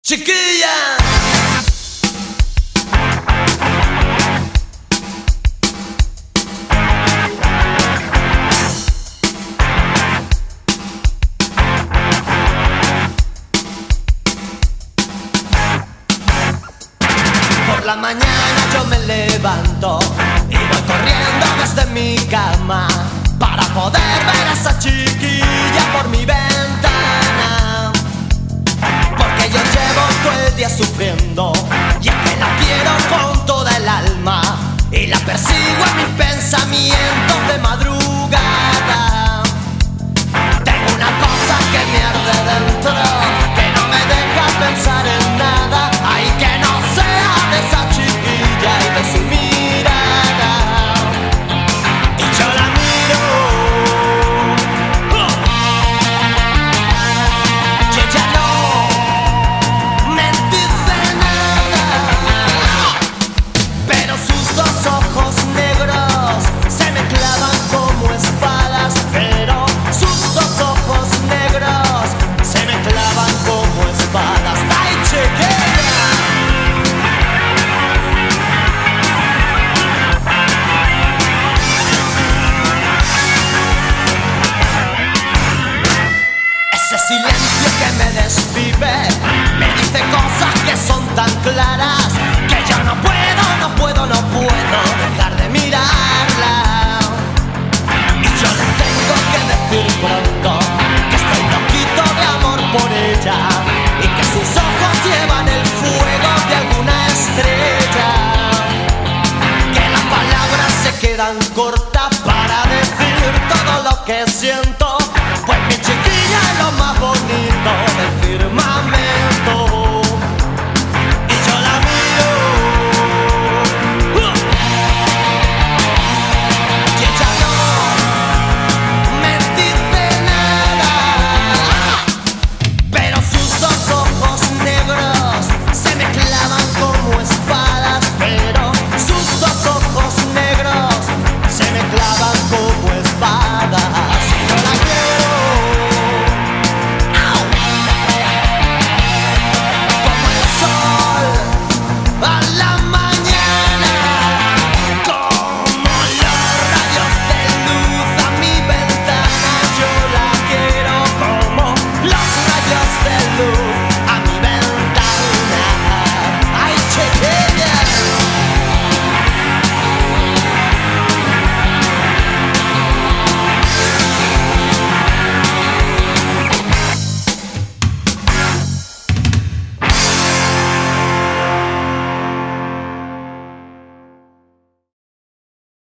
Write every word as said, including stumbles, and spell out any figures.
Chiquilla. Por la mañana yo me levanto y voy corriendo desde mi cama para poder ver a esa chiquilla por mi ventana, porque yo llevo todo el día sufriendo y es que la quiero con toda el alma y la persigo en mis pensamientos de madrugada. Tengo una cosa que me arde dentro, que no me deja pensar en nada, ay, que no sea de esa chiquilla y de su mirada. Y yo la miro ¡oh! Y ella no me dice nada, pero sus dos ojos negros se me clavan como espadas, pero sus dos ojos negros se me clavan como espadas. ¡Ay, chiquilla! Ese silencio que me desvive me dice cosas que son tan claras que yo no puedo, no puedo, no puedo dejar de mirarla. Y yo le tengo que decir pronto que estoy loquito de amor por ella y que sus ojos llevan el fuego de alguna estrella, que las palabras se quedan cortas para decir todo lo que siento.